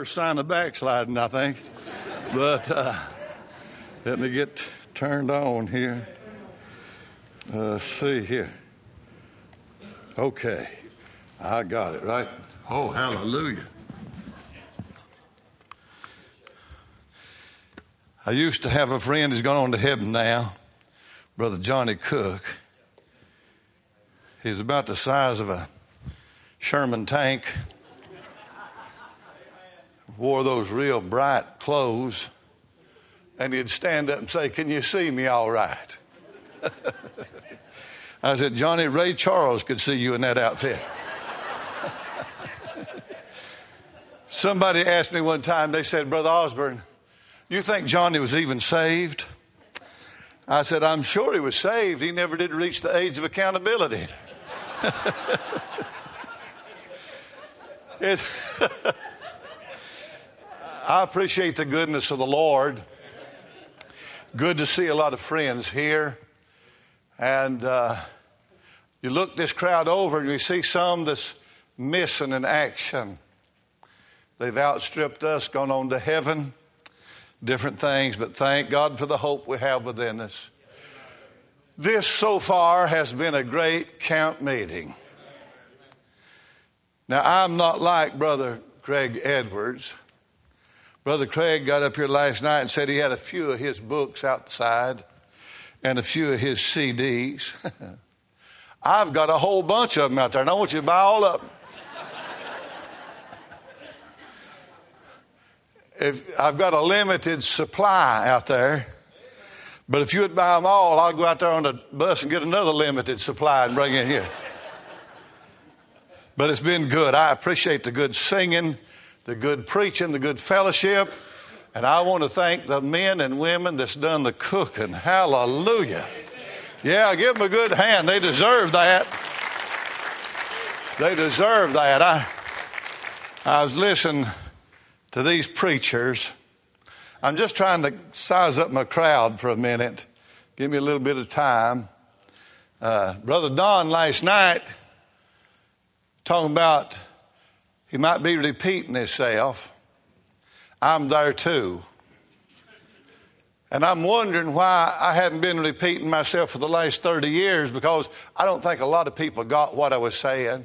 first sign of backsliding, I think. But let me get turned on here. Let's see here. Okay. I got it, right? Oh, hallelujah. I used to have a friend who's gone on to heaven now, Brother Johnny Cook. He's about the size of a Sherman tank. Wore those real bright clothes. And he'd stand up and say, "Can you see me all right?" I said, "Johnny, Ray Charles could see you in that outfit." Somebody asked me one time, they said, "Brother Osborne, you think Johnny was even saved?" I said, "I'm sure he was saved. He never did reach the age of accountability." I appreciate the goodness of the Lord. Good to see a lot of friends here. And you look this crowd over and you see some that's missing in action. They've outstripped us, gone on to heaven, different things, but thank God for the hope we have within us. This so far has been a great camp meeting. Now, I'm not like Brother Craig Edwards. Brother Craig got up here last night and said he had a few of his books outside and a few of his CDs. I've got a whole bunch of them out there, and I want you to buy all of them. I've got a limited supply out there, but if you would buy them all, I'll go out there on the bus and get another limited supply and bring it here. But it's been good. I appreciate the good singing, the good preaching, the good fellowship. And I want to thank the men and women that's done the cooking. Hallelujah. Yeah, give them a good hand. They deserve that. They deserve that. I was listening to these preachers. I'm just trying to size up my crowd for a minute. Give me a little bit of time. Brother Don last night talking about he might be repeating himself. I'm there too. And I'm wondering why I hadn't been repeating myself for the last 30 years, because I don't think a lot of people got what I was saying.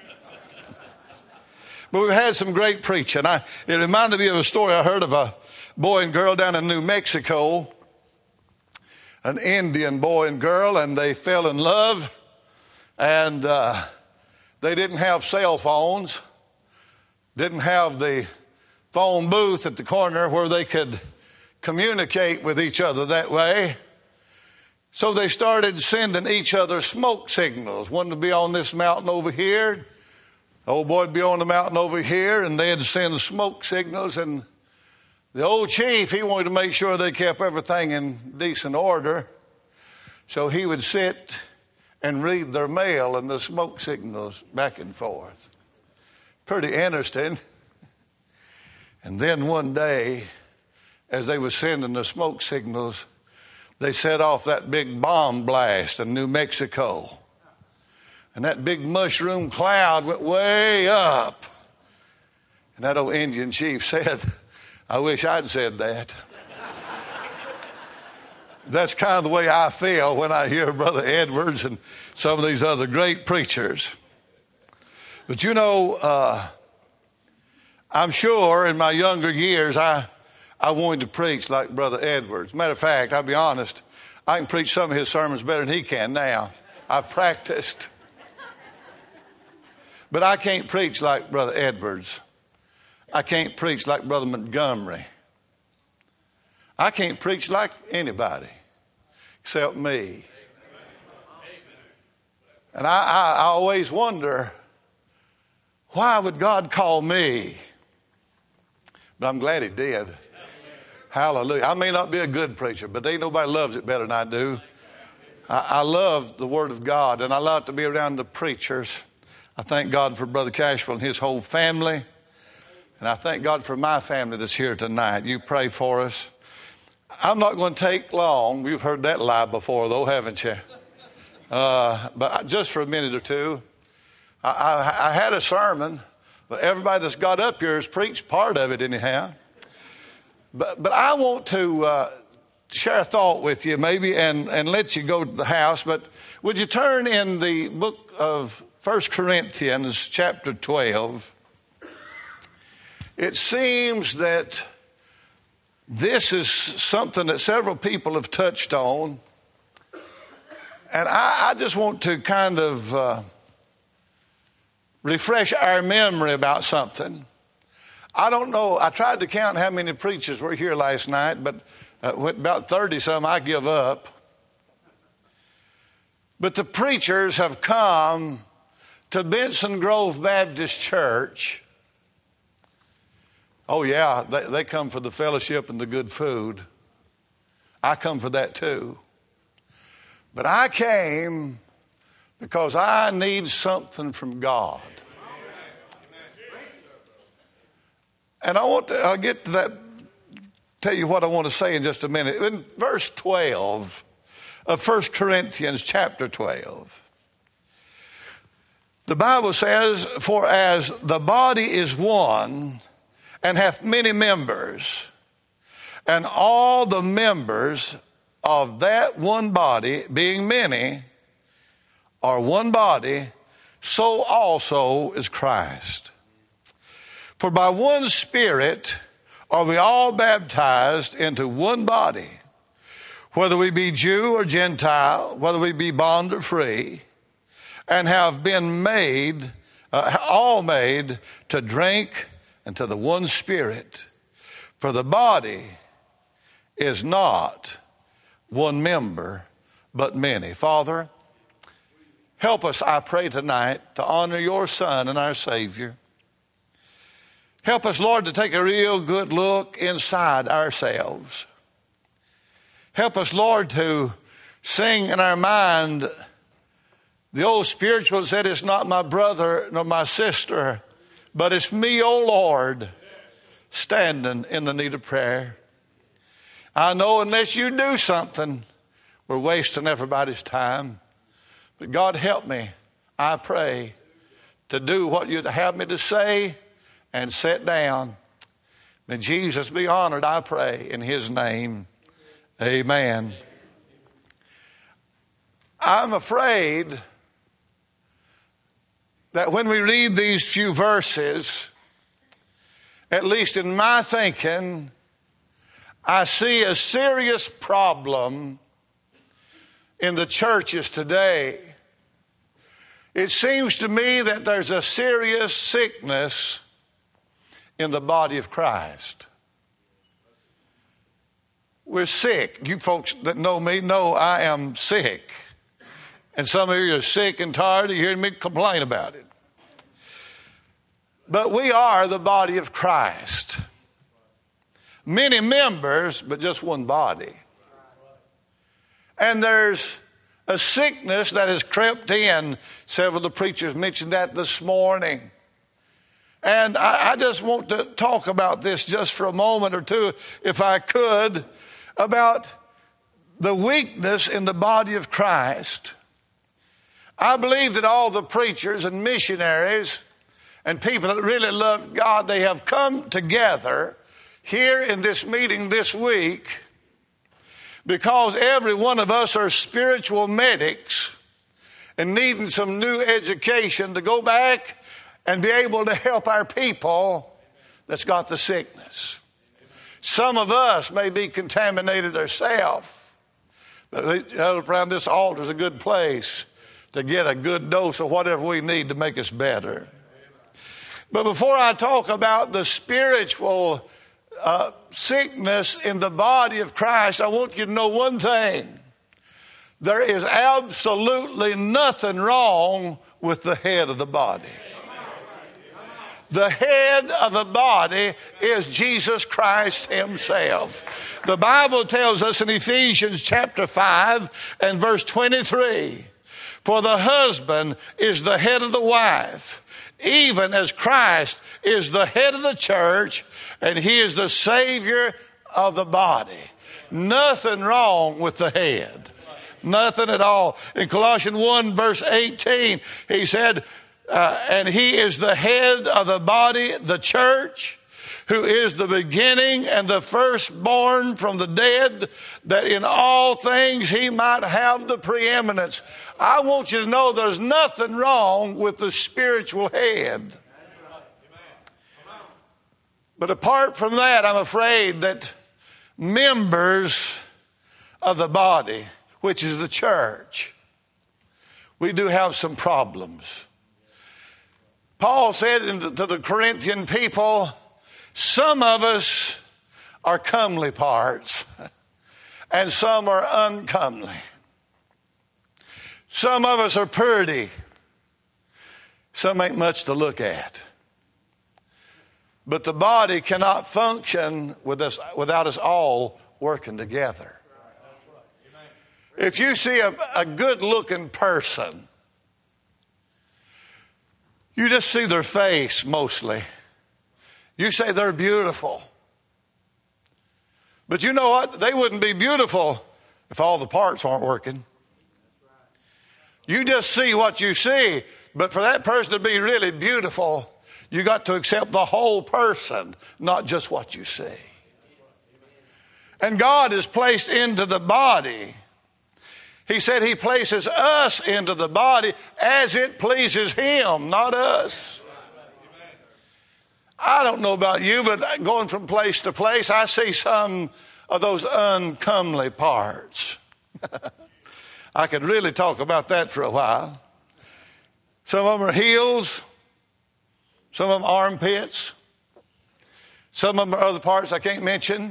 But we've had some great preaching. It reminded me of a story I heard of a boy and girl down in New Mexico, an Indian boy and girl, and they fell in love. And they didn't have cell phones. Didn't have the phone booth at the corner where they could communicate with each other that way. So they started sending each other smoke signals. One would be on this mountain over here. The old boy would be on the mountain over here, and they'd send smoke signals. And the old chief, he wanted to make sure they kept everything in decent order. So he would sit and read their mail and the smoke signals back and forth. Pretty interesting. And then one day, as they were sending the smoke signals, they set off that big bomb blast in New Mexico. And that big mushroom cloud went way up. And that old Indian chief said, "I wish I'd said that." That's kind of the way I feel when I hear Brother Edwards and some of these other great preachers. But you know, I'm sure in my younger years, I wanted to preach like Brother Edwards. Matter of fact, I'll be honest, I can preach some of his sermons better than he can now. I've practiced. But I can't preach like Brother Edwards. I can't preach like Brother Montgomery. I can't preach like anybody except me. And I always wonder, why would God call me? But I'm glad he did. Hallelujah. I may not be a good preacher, but ain't nobody loves it better than I do. I love the Word of God, and I love to be around the preachers. I thank God for Brother Cashwell and his whole family. And I thank God for my family that's here tonight. You pray for us. I'm not going to take long. You've heard that lie before, though, haven't you? But just for a minute or two. I had a sermon But everybody that's got up here has preached part of it anyhow. But I want to share a thought with you maybe and let you go to the house. But would you turn in the book of 1 Corinthians chapter 12. It seems that this is something that several people have touched on. And I just want to kind of refresh our memory about something. I don't know. I tried to count how many preachers were here last night, but about 30-some, I give up. But the preachers have come to Benson Grove Baptist Church. Oh, yeah, they come for the fellowship and the good food. I come for that too. But I came because I need something from God. And I'll get to that, tell you what I want to say in just a minute. In verse 12 of 1 Corinthians chapter 12, the Bible says, "For as the body is one and hath many members, and all the members of that one body, being many, are one body, so also is Christ. For by one Spirit are we all baptized into one body, whether we be Jew or Gentile, whether we be bond or free, and have been made, all made to drink into the one Spirit. For the body is not one member, but many." Father, help us, I pray tonight, to honor your Son and our Savior. Help us, Lord, to take a real good look inside ourselves. Help us, Lord, to sing in our mind the old spiritual said, "It's not my brother nor my sister, but it's me, O Lord, standing in the need of prayer." I know unless you do something, we're wasting everybody's time. But God, help me, I pray, to do what you'd have me to say and sit down. May Jesus be honored, I pray, in his name. Amen. I'm afraid that when we read these few verses, at least in my thinking, I see a serious problem in the churches today. It seems to me that there's a serious sickness in the body of Christ. We're sick. You folks that know me know I am sick. And some of you are sick and tired of hearing me complain about it. But we are the body of Christ. Many members, but just one body. And there's a sickness that has crept in. Several of the preachers mentioned that this morning. And I just want to talk about this just for a moment or two, if I could, about the weakness in the body of Christ. I believe that all the preachers and missionaries and people that really love God, they have come together here in this meeting this week because every one of us are spiritual medics and needing some new education to go back and be able to help our people that's got the sickness. Some of us may be contaminated ourselves, but around this altar is a good place to get a good dose of whatever we need to make us better. But before I talk about the spiritual sickness in the body of Christ, I want you to know one thing. There is absolutely nothing wrong with the head of the body. The head of the body is Jesus Christ himself. The Bible tells us in Ephesians chapter 5 and verse 23, "For the husband is the head of the wife, even as Christ is the head of the church, and he is the Savior of the body." Nothing wrong with the head. Nothing at all. In Colossians 1 verse 18, he said, and he is the head of the body, the church, who is the beginning and the firstborn from the dead, that in all things he might have the preeminence. I want you to know there's nothing wrong with the spiritual head. But apart from that, I'm afraid that members of the body, which is the church, we do have some problems. Paul said to the Corinthian people, some of us are comely parts and some are uncomely. Some of us are pretty. Some ain't much to look at. But the body cannot function without us all working together. If you see a good-looking person, you just see their face mostly. You say they're beautiful. But you know what? They wouldn't be beautiful if all the parts aren't working. You just see what you see. But for that person to be really beautiful, you got to accept the whole person, not just what you see. And God is placed into the body. He said he places us into the body as it pleases him, not us. I don't know about you, but going from place to place, I see some of those uncomely parts. I could really talk about that for a while. Some of them are heels. Some of them armpits. Some of them are other parts I can't mention.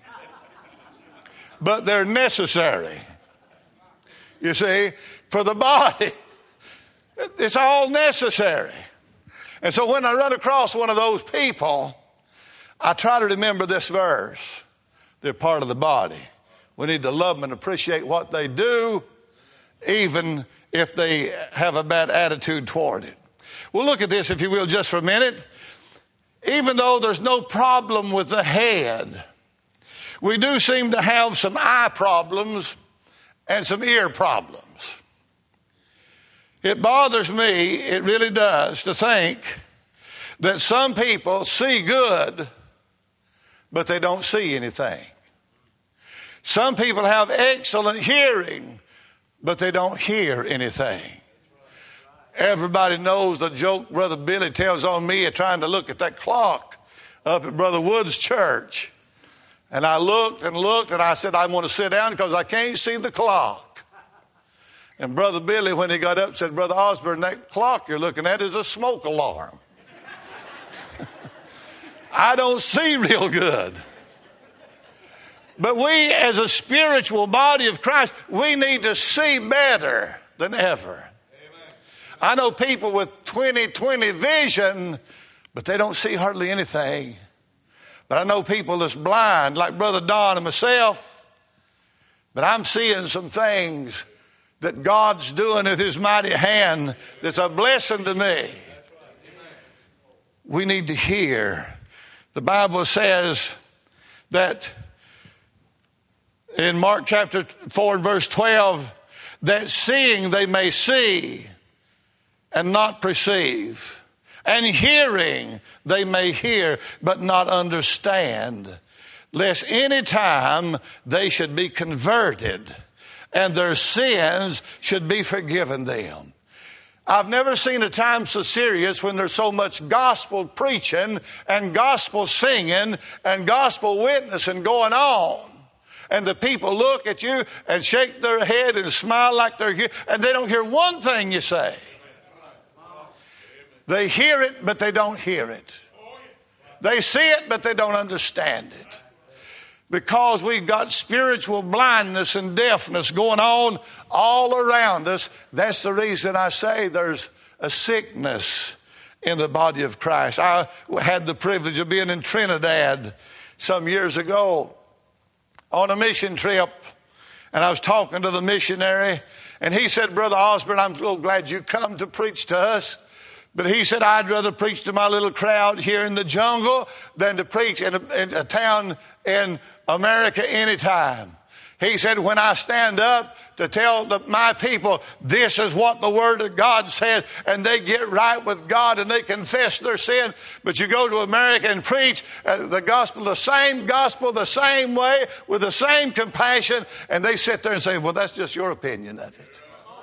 But they're necessary. You see, for the body. It's all necessary. And so when I run across one of those people, I try to remember this verse. They're part of the body. We need to love them and appreciate what they do, even if they have a bad attitude toward it. Well, look at this, if you will, just for a minute. Even though there's no problem with the head, we do seem to have some eye problems and some ear problems. It bothers me, it really does, to think that some people see good, but they don't see anything. Some people have excellent hearing, but they don't hear anything. Everybody knows the joke Brother Billy tells on me of trying to look at that clock up at Brother Wood's church. And I looked and I said, I want to sit down because I can't see the clock. And Brother Billy, when he got up, said, Brother Osborne, that clock you're looking at is a smoke alarm. I don't see real good. But we, as a spiritual body of Christ, we need to see better than ever. Amen. I know people with 20/20 vision, but they don't see hardly anything. But I know people that's blind, like Brother Don and myself. But I'm seeing some things that God's doing with his mighty hand that's a blessing to me. We need to hear. The Bible says that in Mark chapter 4 verse 12, that seeing they may see and not perceive, and hearing they may hear but not understand, lest any time they should be converted and their sins should be forgiven them. I've never seen a time so serious when there's so much gospel preaching and gospel singing and gospel witnessing going on. And the people look at you and shake their head and smile like they're here, and they don't hear one thing you say. They hear it, but they don't hear it. They see it, but they don't understand it. Because we've got spiritual blindness and deafness going on all around us. That's the reason I say there's a sickness in the body of Christ. I had the privilege of being in Trinidad some years ago on a mission trip. And I was talking to the missionary. And he said, Brother Osborne, I'm so glad you come to preach to us. But he said, I'd rather preach to my little crowd here in the jungle than to preach in a town in America anytime. He said, when I stand up to tell my people, this is what the Word of God says, and they get right with God and they confess their sin. But you go to America and preach the gospel, the same way, with the same compassion, and they sit there and say, well, that's just your opinion of it.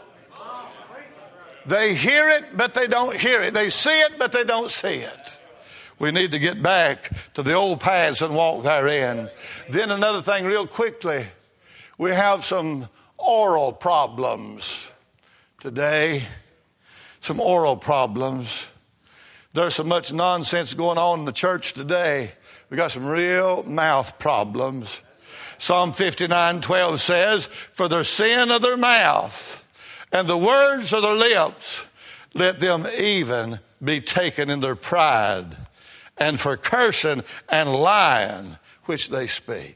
They hear it, but they don't hear it. They see it, but they don't see it. We need to get back to the old paths and walk therein. Then another thing real quickly. We have some oral problems today. Some oral problems. There's so much nonsense going on in the church today. We got some real mouth problems. Psalm 59:12 says, for the sin of their mouth and the words of their lips, let them even be taken in their pride, and for cursing and lying which they speak.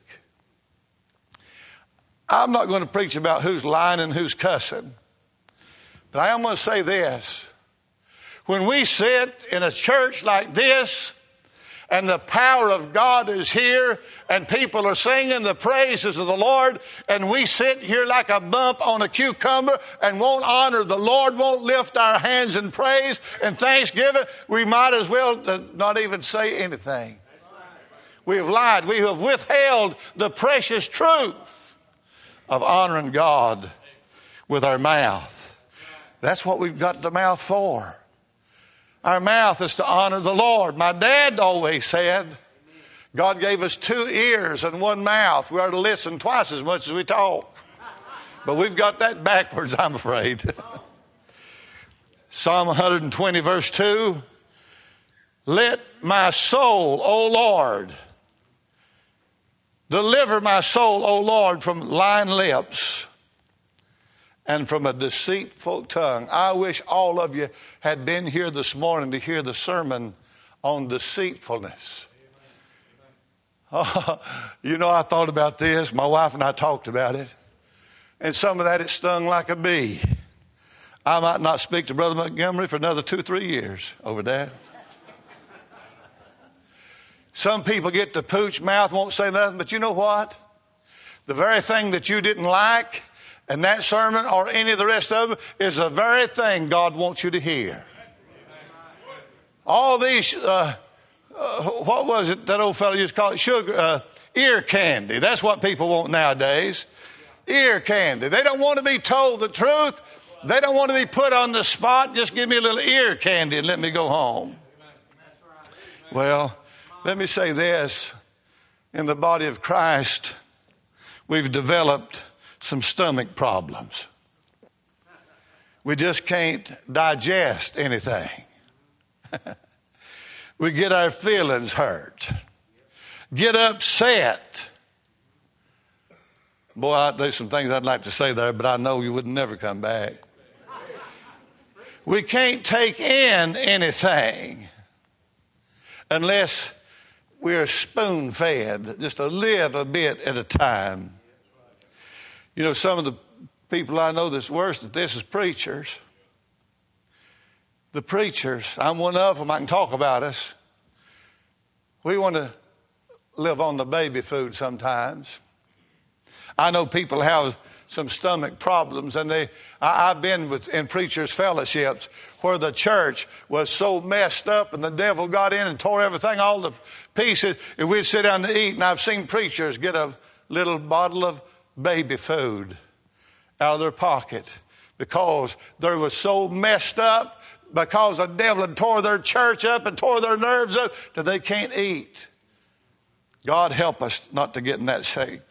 I'm not going to preach about who's lying and who's cussing, but I am going to say this. When we sit in a church like this and the power of God is here and people are singing the praises of the Lord, and we sit here like a bump on a cucumber and won't honor the Lord, won't lift our hands in praise and thanksgiving, we might as well not even say anything. We have lied. We have withheld the precious truth of honoring God with our mouth. That's what we've got the mouth for. Our mouth is to honor the Lord. My dad always said, God gave us 2 ears and 1 mouth. We are to listen twice as much as we talk. But we've got that backwards, I'm afraid. Psalm 120 verse 2, let my soul, O Lord, deliver my soul, O Lord, from lying lips and from a deceitful tongue. I wish all of you had been here this morning to hear the sermon on deceitfulness. Oh, you know, I thought about this. My wife and I talked about it. And some of that, it stung like a bee. I might not speak to Brother Montgomery for another 2-3 years over that. Some people get the pooch mouth, won't say nothing, but you know what? The very thing that you didn't like in that sermon or any of the rest of them is the very thing God wants you to hear. All these, what was it that old fellow used to call it? Sugar, ear candy. That's what people want nowadays. Ear candy. They don't want to be told the truth. They don't want to be put on the spot. Just give me a little ear candy and let me go home. Well, let me say this. In the body of Christ, we've developed some stomach problems. We just can't digest anything. We get our feelings hurt. Get upset. Boy, there's some things I'd like to say there, but I know you would never come back. We can't take in anything unless we're spoon-fed, just a little bit at a time. You know, some of the people I know that's worse at this is preachers. The preachers, I'm one of them, I can talk about us. We want to live on the baby food sometimes. I know people have some stomach problems, and I've been in preachers' fellowships where the church was so messed up and the devil got in and tore everything, all the pieces, and we'd sit down to eat, and I've seen preachers get a little bottle of baby food out of their pocket because they were so messed up because the devil had tore their church up and tore their nerves up that they can't eat. God help us not to get in that shape.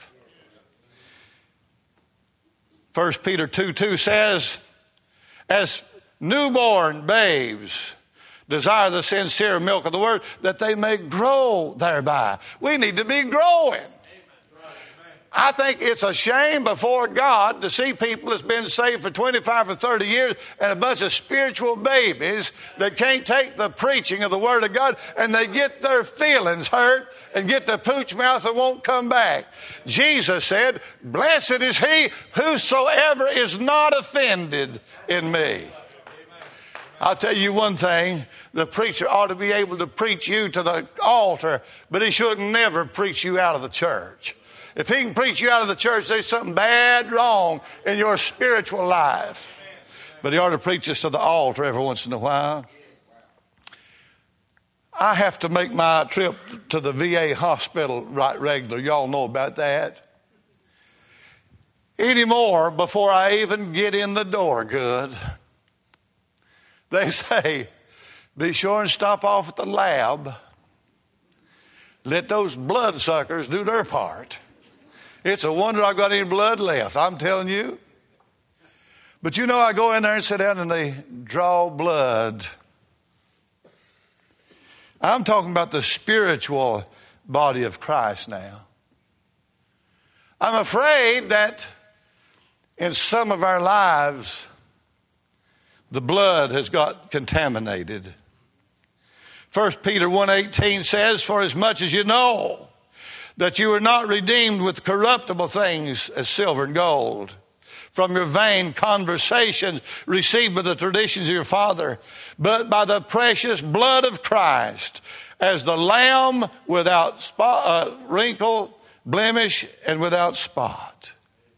1 Peter 2:2 says, as newborn babes desire the sincere milk of the word, that they may grow thereby. We need to be growing. I think it's a shame before God to see people that's been saved for 25 or 30 years and a bunch of spiritual babies that can't take the preaching of the Word of God, and they get their feelings hurt and get the pooch mouth and won't come back. Jesus said, blessed is he whosoever is not offended in me. I'll tell you one thing, the preacher ought to be able to preach you to the altar, but he should never preach you out of the church. If he can preach you out of the church, there's something bad wrong in your spiritual life. But he ought to preach us to the altar every once in a while. I have to make my trip to the VA hospital right regular. Y'all know about that. Anymore, before I even get in the door good, they say, be sure and stop off at the lab. Let those bloodsuckers do their part. It's a wonder I've got any blood left, I'm telling you. But you know, I go in there and sit down and they draw blood. I'm talking about the spiritual body of Christ now. I'm afraid that in some of our lives, the blood has got contaminated. 1 Peter 1:18 says, for as much as you know that you were not redeemed with corruptible things as silver and gold from your vain conversations received by the traditions of your father, but by the precious blood of Christ, as the Lamb without wrinkle, blemish, and without spot.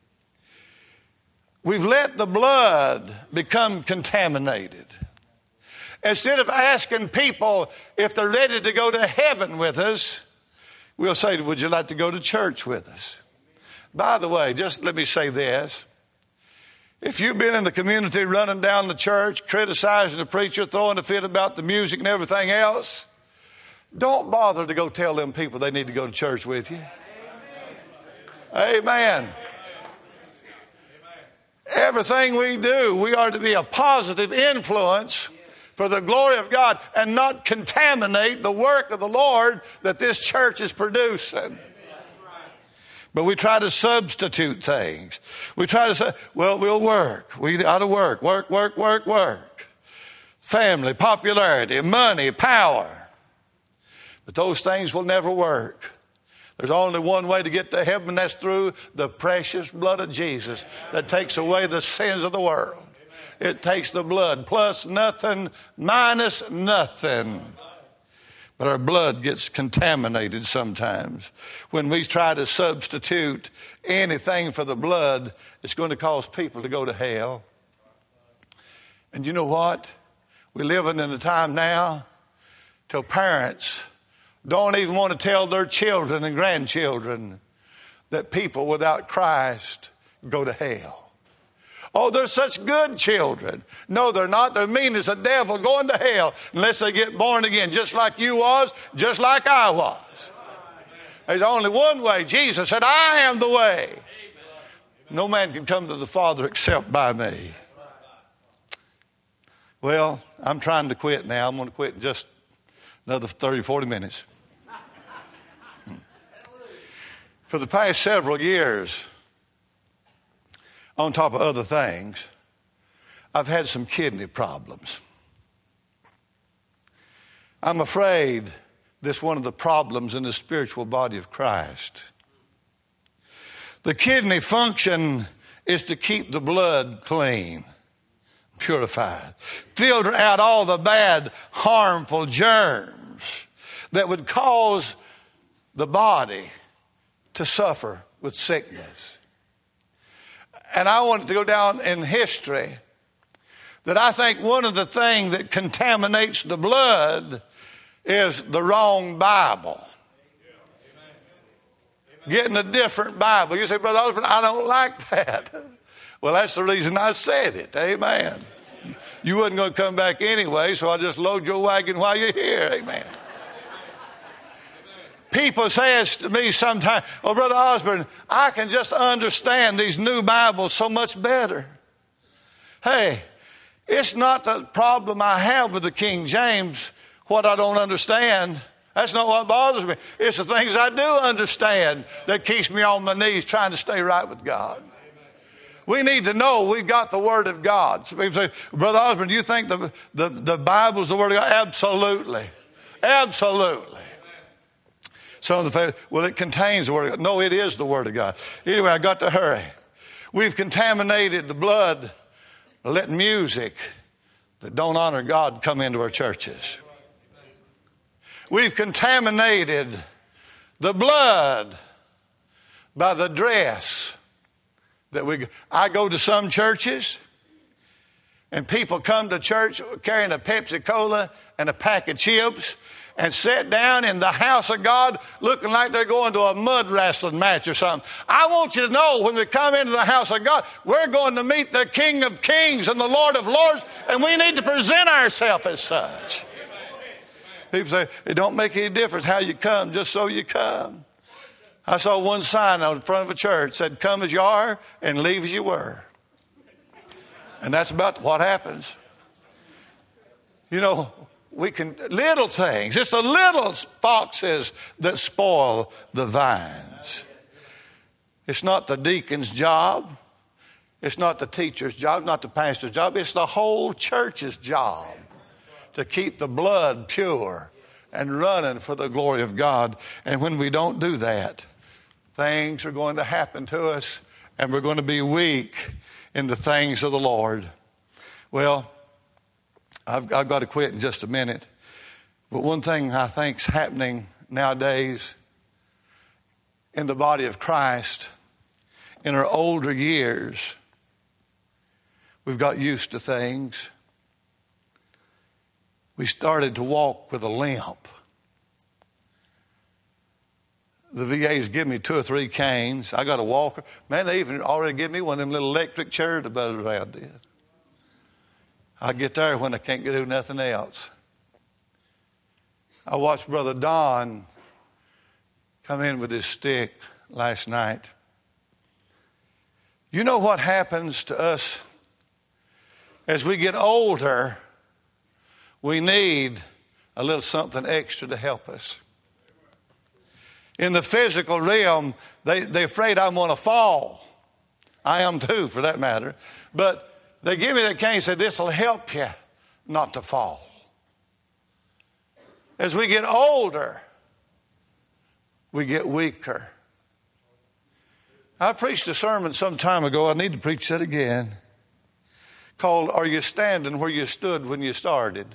We've let the blood become contaminated. Instead of asking people if they're ready to go to heaven with us, we'll say, would you like to go to church with us? By the way, just let me say this. If you've been in the community running down the church, criticizing the preacher, throwing a fit about the music and everything else, don't bother to go tell them people they need to go to church with you. Amen. Everything we do, we are to be a positive influence for the glory of God and not contaminate the work of the Lord that this church is producing. But we try to substitute things. We try to say, well, we'll work. We ought to work. Family, popularity, money, power. But those things will never work. There's only one way to get to heaven, and that's through the precious blood of Jesus that takes away the sins of the world. It takes the blood plus nothing, minus nothing. But our blood gets contaminated sometimes. When we try to substitute anything for the blood, it's going to cause people to go to hell. And you know what? We're living in a time now till parents don't even want to tell their children and grandchildren that people without Christ go to hell. Oh, they're such good children. No, they're not. They're mean as a devil going to hell unless they get born again, just like you was, just like I was. There's only one way. Jesus said, I am the way. No man can come to the Father except by me. Well, I'm trying to quit now. I'm going to quit in just another 30, 40 minutes. For the past several years, on top of other things, I've had some kidney problems. I'm afraid this is one of the problems in the spiritual body of Christ. The kidney function is to keep the blood clean, purified, filter out all the bad, harmful germs that would cause the body to suffer with sickness. And I want to go down in history that I think one of the things that contaminates the blood is the wrong Bible. Getting a different Bible. You say, Brother Osborne, I don't like that. Well, that's the reason I said it. Amen. You wasn't going to come back anyway, so I'll just load your wagon while you're here. Amen. People say to me sometimes, oh, Brother Osborne, I can just understand these new Bibles so much better. Hey, it's not the problem I have with the King James, what I don't understand. That's not what bothers me. It's the things I do understand that keeps me on my knees trying to stay right with God. We need to know we've got the Word of God. So people say, Brother Osborne, do you think the Bible's the Word of God? Absolutely. Absolutely. Some of the well, it contains the Word of God. No, it is the Word of God. Anyway, I got to hurry. We've contaminated the blood, letting music that don't honor God come into our churches. We've contaminated the blood by the dress that I go to some churches, and people come to church carrying a Pepsi-Cola and a pack of chips and sit down in the house of God looking like they're going to a mud wrestling match or something. I want you to know when we come into the house of God, we're going to meet the King of Kings and the Lord of Lords, and we need to present ourselves as such. People say, it don't make any difference how you come, just so you come. I saw one sign on the front of a church that said, come as you are and leave as you were. And that's about what happens. You know, little things, it's the little foxes that spoil the vines. It's not the deacon's job. It's not the teacher's job, not the pastor's job. It's the whole church's job to keep the blood pure and running for the glory of God. And when we don't do that, things are going to happen to us, and we're going to be weak in the things of the Lord. Well, I've got to quit in just a minute. But one thing I think is happening nowadays in the body of Christ, in our older years, we've got used to things. We started to walk with a limp. The VA's give me 2 or 3 canes. I got a walker. Man, they even already give me one of them little electric chairs that Brother Rowd did. I get there when I can't do nothing else. I watched Brother Don come in with his stick last night. You know what happens to us as we get older? We need a little something extra to help us. In the physical realm, they're afraid I'm going to fall. I am too, for that matter. But they give me that cane and say, this will help you not to fall. As we get older, we get weaker. I preached a sermon some time ago. I need to preach that again. Called, Are You Standing Where You Stood When You Started?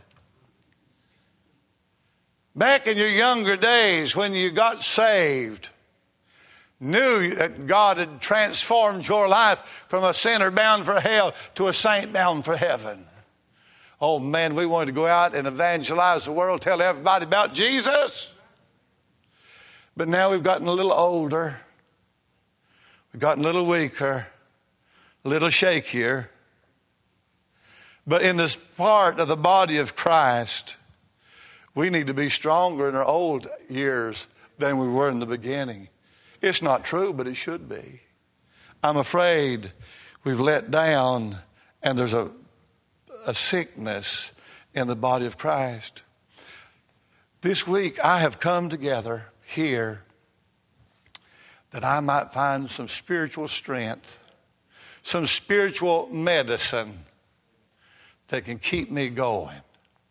Back in your younger days when you got saved, knew that God had transformed your life from a sinner bound for hell to a saint bound for heaven. Oh man, we wanted to go out and evangelize the world, tell everybody about Jesus. But now we've gotten a little older. We've gotten a little weaker, a little shakier. But in this part of the body of Christ, we need to be stronger in our old years than we were in the beginning. It's not true, but it should be. I'm afraid we've let down, and there's a sickness in the body of Christ. This week I have come together here that I might find some spiritual strength, some spiritual medicine that can keep me going.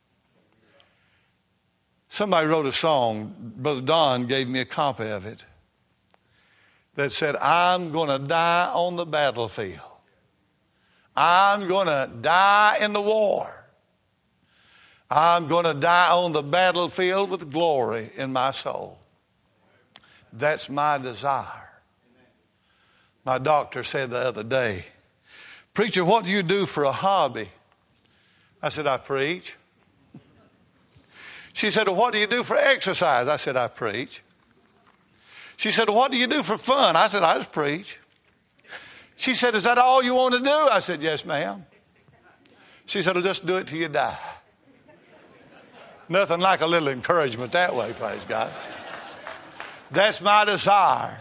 Somebody wrote a song, Brother Don gave me a copy of it, that said, I'm going to die on the battlefield. I'm going to die in the war. I'm going to die on the battlefield with glory in my soul. That's my desire. My doctor said the other day, preacher, what do you do for a hobby? I said, I preach. She said, well, what do you do for exercise? I said, I preach. She said, well, what do you do for fun? I said, I just preach. She said, is that all you want to do? I said, yes, ma'am. She said, well, just do it till you die. Nothing like a little encouragement that way, praise God. That's my desire.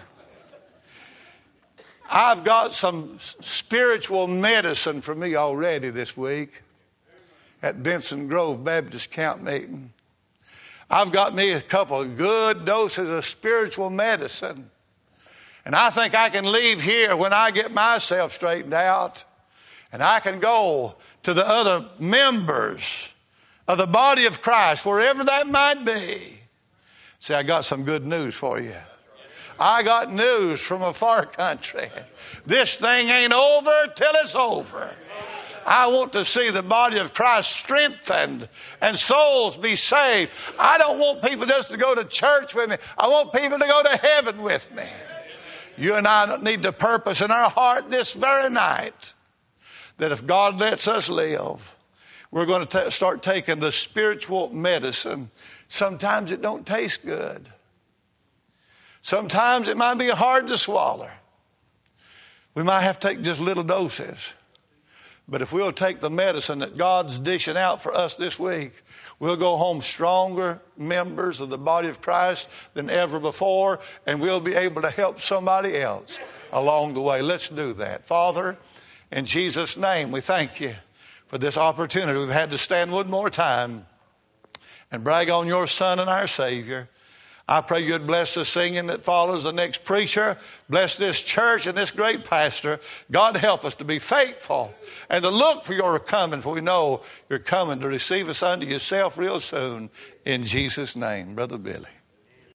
I've got some spiritual medicine for me already this week at Benson Grove Baptist Camp Meeting. I've got me a couple of good doses of spiritual medicine. And I think I can leave here when I get myself straightened out. And I can go to the other members of the body of Christ, wherever that might be. See, I got some good news for you. I got news from a far country. This thing ain't over till it's over. I want to see the body of Christ strengthened and souls be saved. I don't want people just to go to church with me. I want people to go to heaven with me. You and I need to purpose in our heart this very night that if God lets us live, we're going to start taking the spiritual medicine. Sometimes it don't taste good. Sometimes it might be hard to swallow. We might have to take just little doses. But if we'll take the medicine that God's dishing out for us this week, we'll go home stronger members of the body of Christ than ever before, and we'll be able to help somebody else along the way. Let's do that. Father, in Jesus' name, we thank you for this opportunity. We've had to stand one more time and brag on your Son and our Savior. I pray you'd bless the singing that follows the next preacher. Bless this church and this great pastor. God, help us to be faithful and to look for your coming, for we know you're coming to receive us unto yourself real soon. In Jesus' name, Brother Billy.